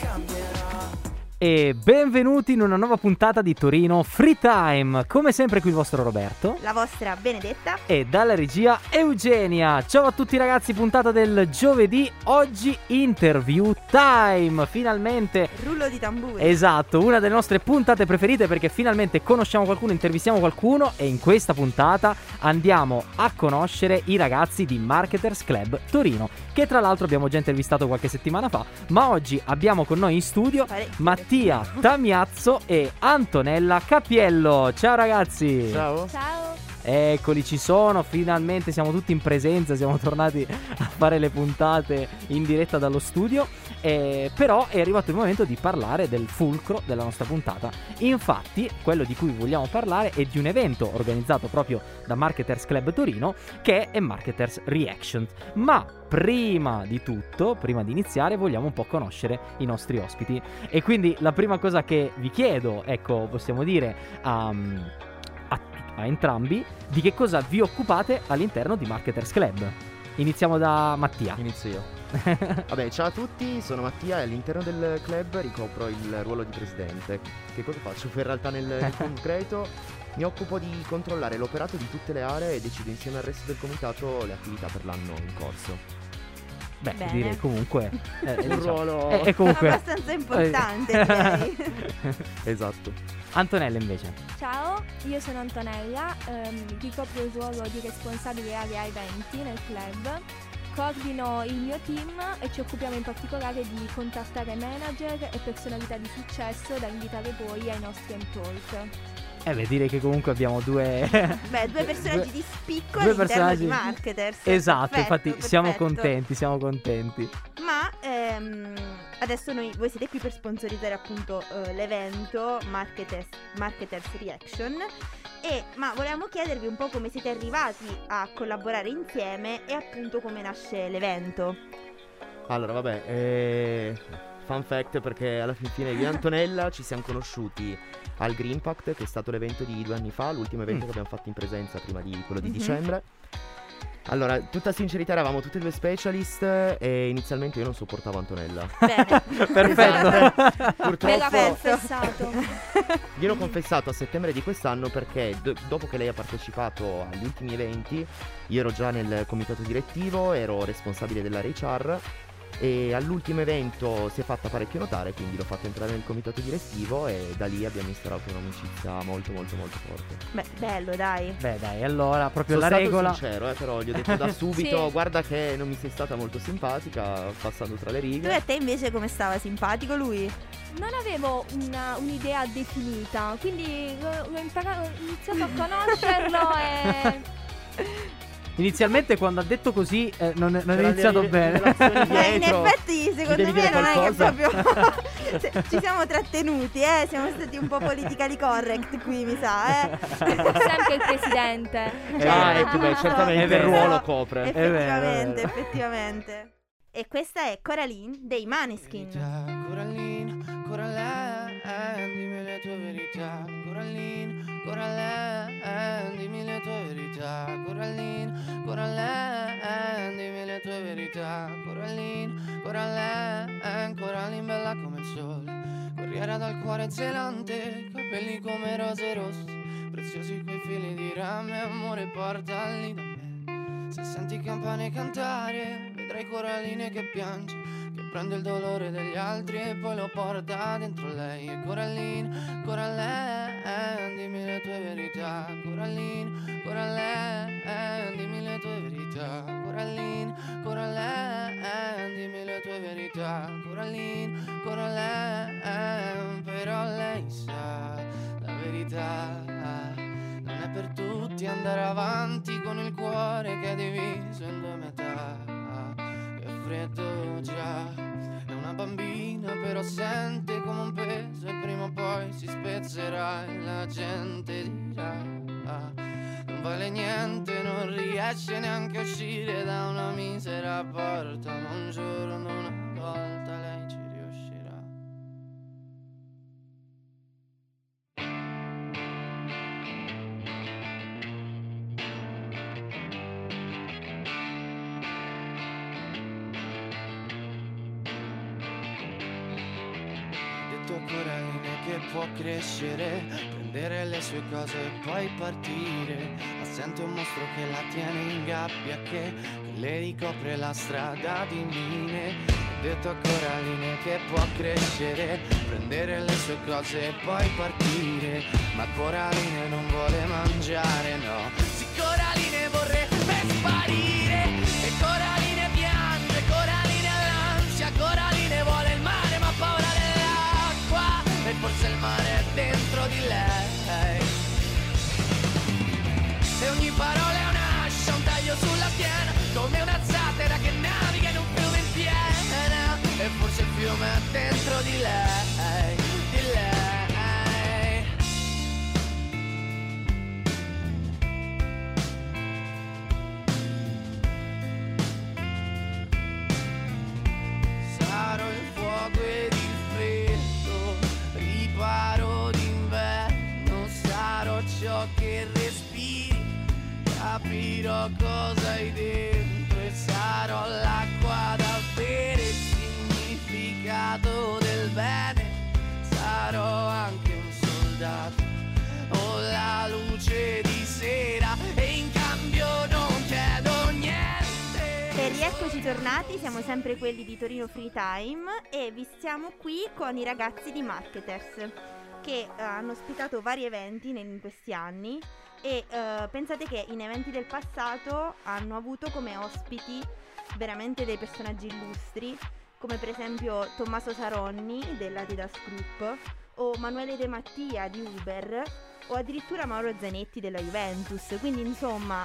E benvenuti in una nuova puntata di Torino Free Time. Come sempre qui il vostro Roberto, la vostra Benedetta e dalla regia Eugenia. Ciao a tutti ragazzi, puntata del giovedì. Oggi interview time, finalmente. Rullo di tamburi. Esatto, una delle nostre puntate preferite perché finalmente conosciamo qualcuno, intervistiamo qualcuno. E in questa puntata andiamo a conoscere i ragazzi di Marketers Club Torino, che tra l'altro abbiamo già intervistato qualche settimana fa. Ma oggi abbiamo con noi in studio Mattia Tamiazzo e Antonella Cappiello. Ciao ragazzi. Ciao. Ciao. Eccoli, ci sono, finalmente siamo tutti in presenza, siamo tornati a fare le puntate in diretta dallo studio. Però è arrivato il momento di parlare del fulcro della nostra puntata. Infatti, quello di cui vogliamo parlare è di un evento organizzato proprio da Marketers Club Torino, che è Marketers Reaction. Ma prima di tutto, prima di iniziare, vogliamo un po' conoscere i nostri ospiti. E quindi la prima cosa che vi chiedo, ecco, possiamo dire a entrambi, di che cosa vi occupate all'interno di Marketers Club. Iniziamo da Mattia. Inizio io. Vabbè, ciao a tutti, sono Mattia e all'interno del club ricopro il ruolo di presidente. Che cosa faccio? In realtà nel concreto mi occupo di controllare l'operato di tutte le aree e decido insieme al resto del comitato le attività per l'anno in corso. Beh, Bene. direi comunque Un ruolo è comunque abbastanza importante, direi. esatto. Antonella invece. Ciao, io sono Antonella, ricopro il ruolo di responsabile area eventi nel club, coordino il mio team e ci occupiamo in particolare di contattare manager e personalità di successo da invitare poi ai nostri talk. Beh, direi che comunque abbiamo due Due personaggi di spicco due all'interno personaggi di Marketers. Esatto, Perfetto, infatti siamo perfetto. contenti. Ma adesso voi siete qui per sponsorizzare appunto l'evento Marketers Reaction. Ma volevamo chiedervi un po' come siete arrivati a collaborare insieme e appunto come nasce l'evento. Allora, vabbè, fun fact, perché alla fine io e Antonella ci siamo conosciuti al Green Pact, che è stato l'evento di 2 anni fa, l'ultimo evento che abbiamo fatto in presenza prima di quello di dicembre. Allora, tutta sincerità, eravamo tutte e due specialist e inizialmente io non sopportavo Antonella. Bene. Perfetto. Purtroppo Confessato. gliel'ho confessato a settembre di quest'anno perché dopo che lei ha partecipato agli ultimi eventi, io ero già nel comitato direttivo, ero responsabile dell'HR e all'ultimo evento si è fatta parecchio notare, quindi l'ho fatto entrare nel comitato direttivo e da lì abbiamo instaurato un'amicizia molto molto molto forte. Beh, bello, dai. Beh, dai, allora proprio Sono la stato regola. sincero, però gli ho detto da subito: Sì. guarda che non mi sei stata molto simpatica, passando tra le righe. Tu e te invece come stava? Simpatico lui? Non avevo un'idea definita, quindi ho iniziato a conoscerlo e... Inizialmente quando ha detto così non è C'era iniziato le bene. rivelazioni Ma in dietro. effetti Mi secondo devi me dire non è che qualcosa? proprio ci siamo trattenuti, siamo stati un po' politically correct qui, mi sa, sempre il presidente. Ecco, beh, certamente È vero. il ruolo copre. Effettivamente, vero. effettivamente. E questa è Coraline dei Maneskin. Coraline, Coraline, dimmi le tue verità. Coraline, Coraline, dimmi le tue verità. Coraline, Coraline, dimmi le tue verità. Coraline, Coraline, Coraline bella come il sole. Corriera dal cuore zelante, capelli come rose rosse. Preziosi quei fili di rame, amore portali da me. Se senti campane cantare, vedrai Coraline che piange, che prende il dolore degli altri e poi lo porta dentro lei. E Coraline, Coraline, dimmi le tue verità. Coraline, Coraline, dimmi le tue verità. Coraline, Coraline, dimmi le tue verità. Coraline, Coraline, però lei sa la verità. Non è per tutti andare avanti con il cuore che è diviso in due metà. Che freddo già, è una bambina però sente come un peso e prima o poi si spezzerà e la gente dirà non vale niente, non riesce neanche a uscire da una misera porta, ma un giorno una volta lei ci riuscirà. detto a Coraline che può crescere, prendere le sue cose e poi partire, ma sente un mostro che la tiene in gabbia, che le ricopre la strada di mine. Ho detto a Coraline che può crescere, prendere le sue cose e poi partire, ma Coraline non vuole mangiare, no. Sì, Coraline vorrebbe sparire, e Coraline piange, Coraline ha l'ansia, Coraline vuole il mare ma ha paura dell'acqua, e forse il mare è dentro di lei. E ogni parola è un'ascia, un taglio sulla schiena, come una zattera che naviga in un fiume in piena, e forse il fiume è dentro di lei, di lei. Sarò il fuoco ed il freddo, riparo d'inverno, sarò ciò che respiri, capirò cosa hai dentro e sarò l'acqua da bere, il significato del bene, sarò anche un soldato o la luce di sera e in cambio non chiedo niente. E rieccoci tornati, siamo sempre quelli di Torino Free Time e vi siamo qui con i ragazzi di Marketers che hanno ospitato vari eventi in questi anni e pensate che in eventi del passato hanno avuto come ospiti veramente dei personaggi illustri, come per esempio Tommaso Saronni dell'Adidas Group o Manuele De Mattia di Uber o addirittura Mauro Zanetti della Juventus, quindi insomma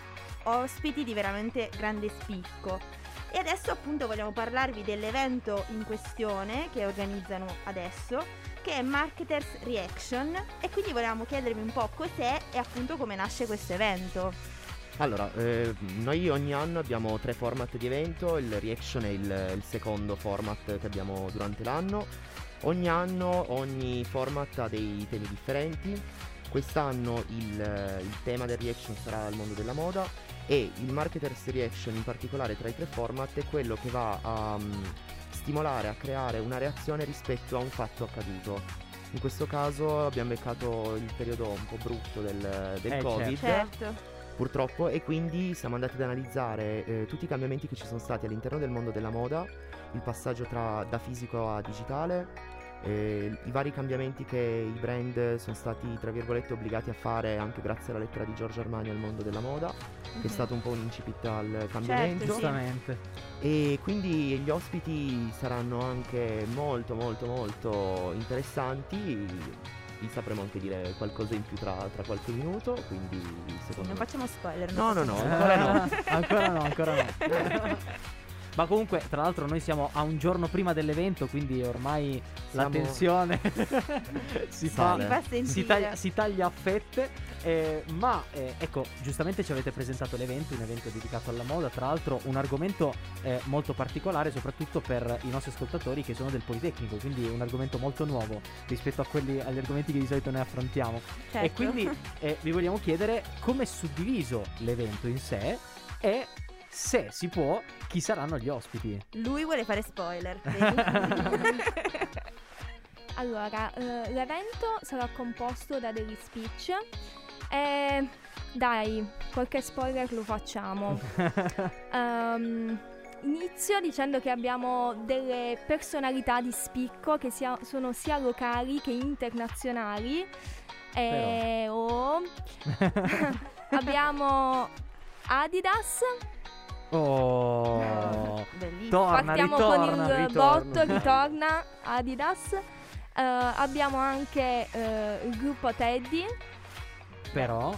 ospiti di veramente grande spicco. E adesso appunto vogliamo parlarvi dell'evento in questione che organizzano adesso, che è Marketers Reaction, e quindi volevamo chiedervi un po' cos'è e appunto come nasce questo evento. Allora, noi ogni anno abbiamo 3 format di evento, il Reaction è il secondo format che abbiamo durante l'anno. Ogni anno, ogni format ha dei temi differenti. Quest'anno il tema del Reaction sarà il mondo della moda e il Marketers Reaction in particolare tra i 3 format è quello che va a stimolare, a creare una reazione rispetto a un fatto accaduto. In questo caso abbiamo beccato il periodo un po' brutto del Covid. Certo. Purtroppo, e quindi siamo andati ad analizzare tutti i cambiamenti che ci sono stati all'interno del mondo della moda, il passaggio da fisico a digitale, i vari cambiamenti che i brand sono stati tra virgolette obbligati a fare anche grazie alla lettera di Giorgio Armani al mondo della moda, che è stato un po' un incipit al cambiamento. Certo, sì. Giustamente. E quindi gli ospiti saranno anche molto molto molto interessanti. Vi sapremo anche dire qualcosa in più tra qualche minuto, quindi secondo Non me... facciamo spoiler. No, non no, facciamo no, spoiler. ancora no. ancora no. Ma comunque, tra l'altro, noi siamo a un giorno prima dell'evento, quindi ormai la Siamo- tensione si fa. Sale. Si fa sentire. Si taglia a fette, ma ecco, giustamente ci avete presentato l'evento, un evento dedicato alla moda, tra l'altro un argomento molto particolare, soprattutto per i nostri ascoltatori che sono del Politecnico, quindi un argomento molto nuovo rispetto agli argomenti che di solito noi affrontiamo. Certo. E quindi vi vogliamo chiedere come è suddiviso l'evento in sé e, se si può, chi saranno gli ospiti. Lui vuole fare spoiler. vedi? Allora, l'evento sarà composto da degli speech e dai, qualche spoiler lo facciamo. Inizio dicendo che abbiamo delle personalità di spicco che sono sia locali che internazionali. Abbiamo Adidas. Oh, Bellissimo. Partiamo con il ritorna. botto, ritorna Adidas. Abbiamo anche il gruppo Teddy. però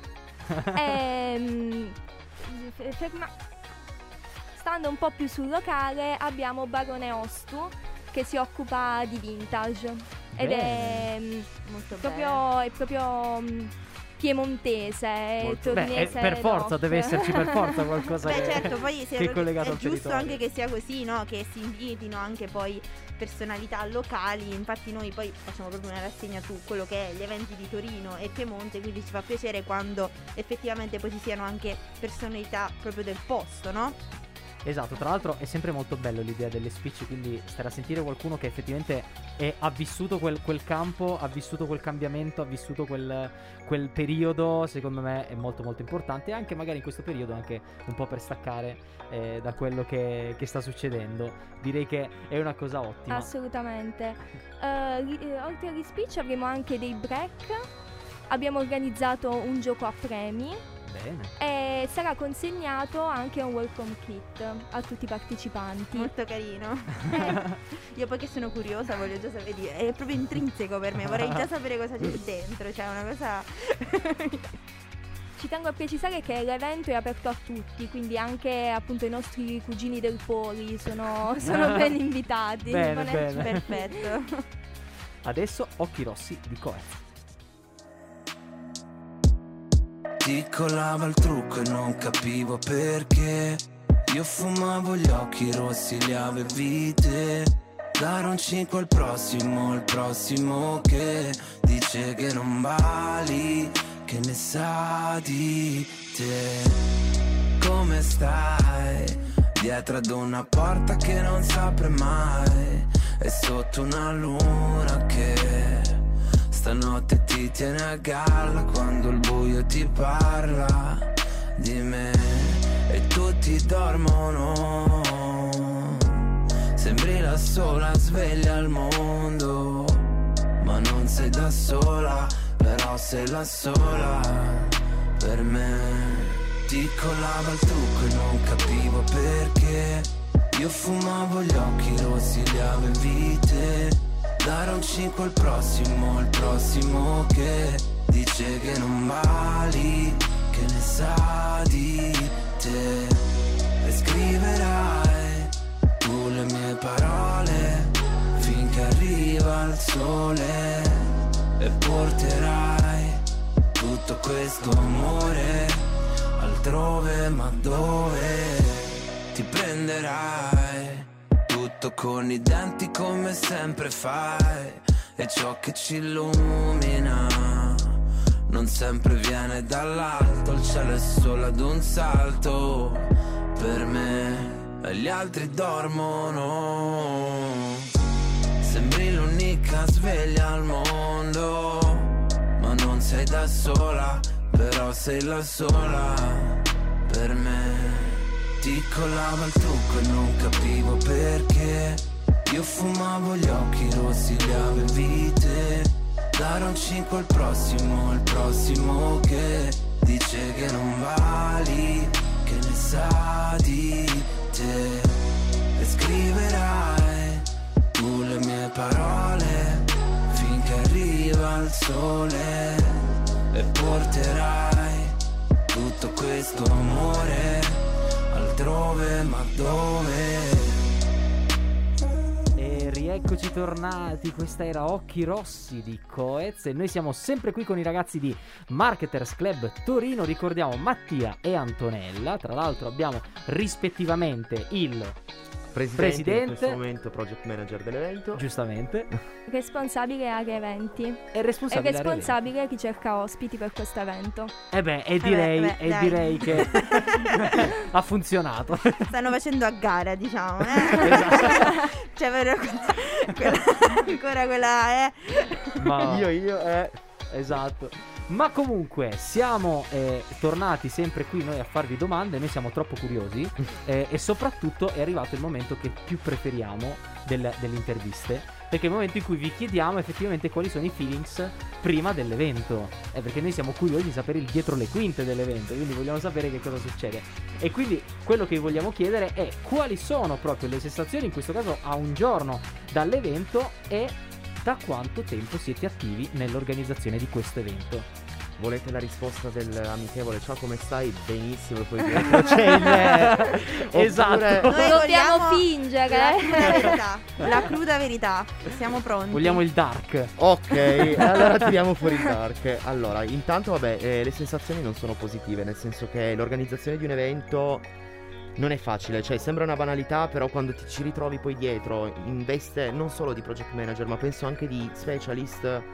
Stando un po' più sul locale abbiamo Barone Ostu che si occupa di vintage ed è Molto proprio piemontese, Molto- torinese. per forza rock. deve esserci per forza qualcosa Beh, che, certo, poi che è collegato è al giusto territorio. anche che sia così, no? Che si invitino anche poi personalità locali. Infatti noi poi facciamo proprio una rassegna su quello che è gli eventi di Torino e Piemonte, quindi ci fa piacere quando effettivamente poi ci siano anche personalità proprio del posto, no? Esatto, tra l'altro è sempre molto bello l'idea delle speech, quindi stare a sentire qualcuno che effettivamente ha vissuto quel campo, ha vissuto quel cambiamento, ha vissuto quel periodo, secondo me è molto molto importante, e anche magari in questo periodo anche un po' per staccare da quello che sta succedendo. Direi che è una cosa ottima. Assolutamente. Oltre agli speech avremo anche dei break. Abbiamo organizzato un gioco a premi. Bene. E sarà consegnato anche un welcome kit a tutti i partecipanti. Molto carino. Io poi che sono curiosa voglio già sapere, è proprio intrinseco per me, vorrei già sapere cosa c'è dentro, cioè una cosa... Ci tengo a precisare che l'evento è aperto a tutti, quindi anche appunto i nostri cugini del Poli sono ben invitati. Bene, bene. Perfetto. Adesso Occhi Rossi di Coez. Ti colava il trucco e non capivo perché. Io fumavo gli occhi rossi, li avevi te. Dare un 5 al prossimo, il prossimo che dice che non vali, che ne sa di te. Come stai? Dietro ad una porta che non si apre mai, e sotto una luna che stanotte ti tiene a galla quando il buio ti parla di me e tutti dormono. Sembri la sola sveglia al mondo, ma non sei da sola, però sei la sola per me. Ti colava il trucco e non capivo perché. Io fumavo gli occhi rossi, li avevi te. Dare un 5 al prossimo, il prossimo che dice che non vali, che ne sa di te. E scriverai tu le mie parole finché arriva il sole, e porterai tutto questo amore altrove, ma dove ti prenderai? Tutto con i denti come sempre fai, e ciò che ci illumina non sempre viene dall'alto. Il cielo è solo ad un salto per me e gli altri dormono. Sembri l'unica sveglia al mondo, ma non sei da sola, però sei la sola per me. Ti colava il trucco e non capivo perché. Io fumavo gli occhi rossi, li avevi te. Dare un 5 al prossimo, il prossimo che dice che non vali, che ne sa di te. E scriverai tu le mie parole finché arriva il sole, e porterai tutto questo amore altrove, ma dove? E rieccoci tornati, questa era Occhi Rossi di Coez e noi siamo sempre qui con i ragazzi di Marketers Club Torino. Ricordiamo Mattia e Antonella, tra l'altro abbiamo rispettivamente il Presidente, in questo momento project manager dell'evento. Giustamente. Responsabile area eventi. È responsabile. È responsabile chi cerca ospiti per questo evento. Direi che ha funzionato. Stanno facendo a gara, diciamo. Esatto. Cioè, però ancora quella Ma Io. Esatto. Ma comunque siamo tornati sempre qui noi a farvi domande. Noi siamo troppo curiosi e soprattutto è arrivato il momento che più preferiamo delle interviste, perché è il momento in cui vi chiediamo effettivamente quali sono i feelings prima dell'evento, perché noi siamo curiosi di sapere il dietro le quinte dell'evento, quindi vogliamo sapere che cosa succede. E quindi quello che vi vogliamo chiedere è quali sono proprio le sensazioni, in questo caso a un giorno dall'evento, e da quanto tempo siete attivi nell'organizzazione di questo evento. Volete la risposta dell'amichevole ciao come stai? Benissimo, poi dietro c'è il Esatto. Noi Dobbiamo vogliamo fingere. la cruda verità. Siamo pronti. Vogliamo il dark. Ok, allora tiriamo fuori il dark. Allora, intanto vabbè, le sensazioni non sono positive, nel senso che l'organizzazione di un evento non è facile, cioè sembra una banalità, però quando ti ci ritrovi poi dietro in veste non solo di project manager, ma penso anche di specialist,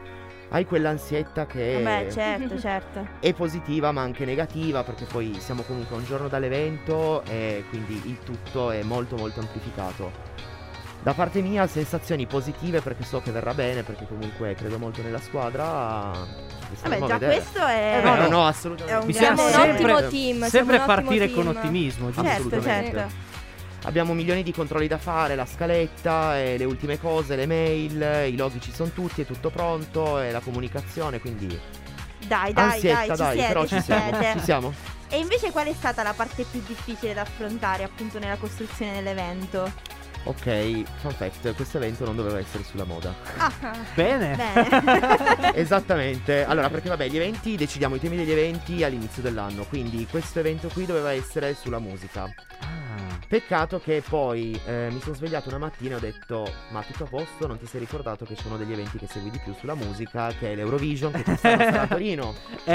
hai quell'ansietta che Vabbè, certo. è positiva ma anche negativa, perché poi siamo comunque a un giorno dall'evento e quindi il tutto è molto molto amplificato. Da parte mia sensazioni positive, perché so che verrà bene, perché comunque credo molto nella squadra. Vabbè, già questo è... No, assolutamente. è un Bisogna grande- Siamo un ottimo team. sempre siamo un ottimo partire team. con ottimismo, giusto? Certo, assolutamente. certo. Abbiamo milioni di controlli da fare, la scaletta, e le ultime cose, le mail, i loghi ci sono tutti, è tutto pronto, e la comunicazione, quindi Dai, ansietta, ci siete, però ci siamo, siete. ci siamo. E invece qual è stata la parte più difficile da affrontare appunto nella costruzione dell'evento? Ok, fun fact, questo evento non doveva essere sulla moda. Bene. Bene. Esattamente. Allora, perché vabbè, gli eventi, decidiamo i temi degli eventi all'inizio dell'anno, quindi questo evento qui doveva essere sulla musica. Peccato che poi mi sono svegliato una mattina e ho detto: ma tutto a posto, non ti sei ricordato che c'è uno degli eventi che segui di più sulla musica, che è l'Eurovision, che quest'anno sarà a Torino.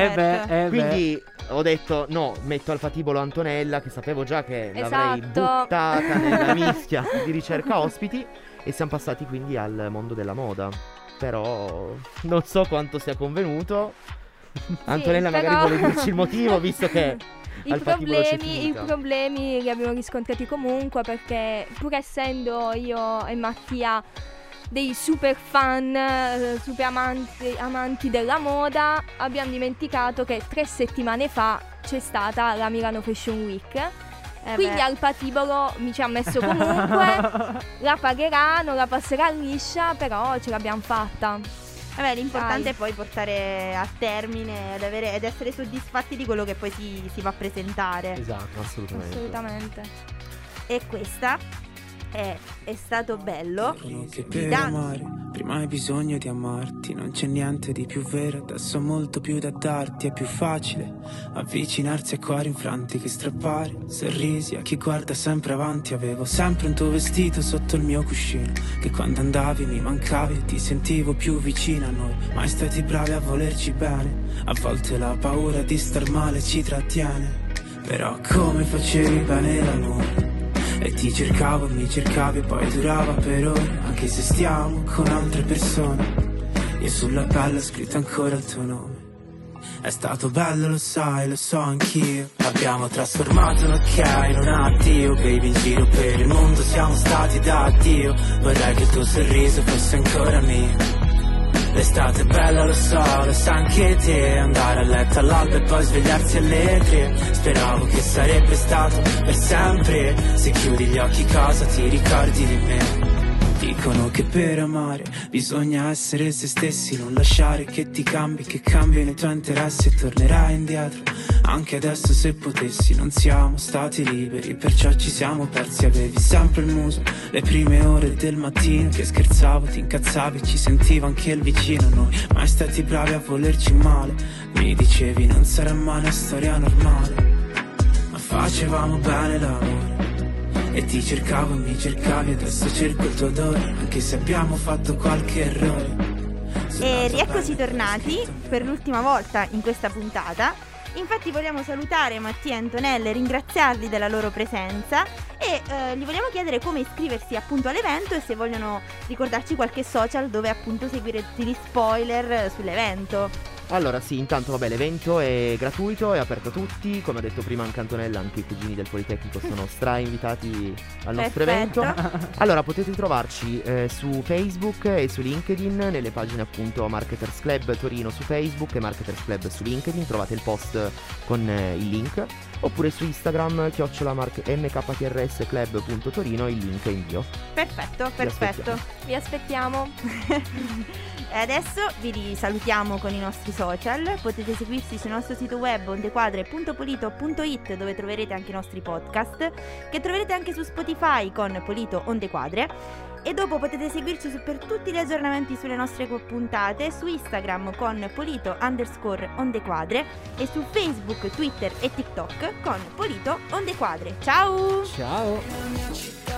Quindi ho detto no, metto al patibolo Antonella, che sapevo già che l'avrei Esatto. buttata nella mischia di ricerca ospiti, e siamo passati quindi al mondo della moda. Però non so quanto sia convenuto. Antonella magari però- vuole dirci il motivo, visto che al patibolo c'è I finita. problemi li abbiamo riscontrati comunque, perché pur essendo io e Mattia dei super fan, super amanti della moda, abbiamo dimenticato che 3 settimane fa c'è stata la Milano Fashion Week. Quindi al patibolo mi ci ha messo comunque, la pagherà, non la passerà liscia, però ce l'abbiamo fatta. Vabbè, l'importante Dai. è poi portare a termine ed essere soddisfatti di quello che poi si va a presentare. Esatto. Assolutamente. E questa è stato bello Che di per Dan. amare, prima hai bisogno di amarti. Non c'è niente di più vero, adesso ho molto più da darti. È più facile avvicinarsi a cuori infranti che strappare sorrisi a chi guarda sempre avanti. Avevo sempre un tuo vestito sotto il mio cuscino, che quando andavi mi mancavi e ti sentivo più vicino a noi. Mai stati bravi a volerci bene, a volte la paura di star male ci trattiene. Però come facevi bene l'amore, e ti cercavo e mi cercavi e poi durava per ore. Anche se stiamo con altre persone, io sulla pelle ho scritto ancora il tuo nome. È stato bello, lo sai, lo so anch'io. Abbiamo trasformato un ok in un addio. Baby, in giro per il mondo siamo stati da Dio. Vorrei che il tuo sorriso fosse ancora mio. L'estate è bella, lo so, lo sa anche te. Andare a letto all'alba e poi svegliarsi alle 3. Speravo che sarebbe stato per sempre. Se chiudi gli occhi cosa ti ricordi di me? Dicono che per amare bisogna essere se stessi, non lasciare che ti cambi, che cambiano i tuoi interessi e tornerai indietro. Anche adesso se potessi, non siamo stati liberi, perciò ci siamo persi. Avevi sempre il muso, le prime ore del mattino, che scherzavo, ti incazzavi, ci sentiva anche il vicino. Noi mai stati bravi a volerci male, mi dicevi non sarà mai una storia normale, ma facevamo bene l'amore. E ti cercavo e mi cercavi, adesso cerco il tuo odore, anche se abbiamo fatto qualche errore. E rieccoci tornati per l'ultima volta in questa puntata. Infatti vogliamo salutare Mattia e Antonella e ringraziarli della loro presenza e gli vogliamo chiedere come iscriversi appunto all'evento e se vogliono ricordarci qualche social dove appunto seguire tutti gli spoiler sull'evento. Allora sì, intanto vabbè, l'evento è gratuito, è aperto a tutti. Come ha detto prima anche Antonella, anche i cugini del Politecnico sono invitati al nostro Perfetto. evento. Allora potete trovarci su Facebook e su LinkedIn, nelle pagine appunto Marketers Club Torino su Facebook e Marketers Club su LinkedIn. Trovate il post con il link. Oppure su Instagram @mktrsclub.torino, il link è in bio. Perfetto, perfetto. Vi aspettiamo. E adesso vi salutiamo con i nostri social. Potete seguirci sul nostro sito web ondequadre.polito.it, dove troverete anche i nostri podcast, che troverete anche su Spotify con Polito Onde Quadre. E dopo potete seguirci per tutti gli aggiornamenti sulle nostre puntate su Instagram con Polito_Ondequadre e su Facebook, Twitter e TikTok con Polito Onde Quadre. Ciao! Ciao. La mia città